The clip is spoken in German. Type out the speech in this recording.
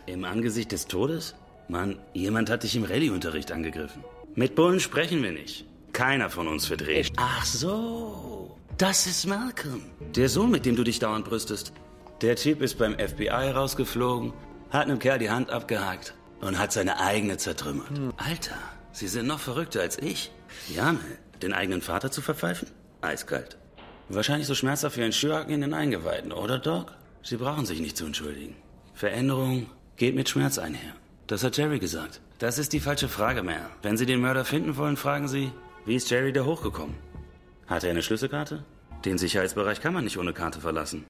Im Angesicht des Todes? Mann, jemand hat dich im Rallye-Unterricht angegriffen. Mit Bullen sprechen wir nicht. Keiner von uns wird reden. Ach so, das ist Malcolm. Der Sohn, mit dem du dich dauernd brüstest. Der Typ ist beim FBI rausgeflogen, hat einem Kerl die Hand abgehakt und hat seine eigene zertrümmert. Alter, sie sind noch verrückter als ich. Jane, den eigenen Vater zu verpfeifen? Eiskalt. Wahrscheinlich so schmerzhaft wie ein Schürhaken in den Eingeweiden, oder Doc? Sie brauchen sich nicht zu entschuldigen. Veränderung geht mit Schmerz einher. Das hat Jerry gesagt. Das ist die falsche Frage mehr. Wenn Sie den Mörder finden wollen, fragen Sie, wie ist Jerry da hochgekommen? Hat er eine Schlüsselkarte? Den Sicherheitsbereich kann man nicht ohne Karte verlassen.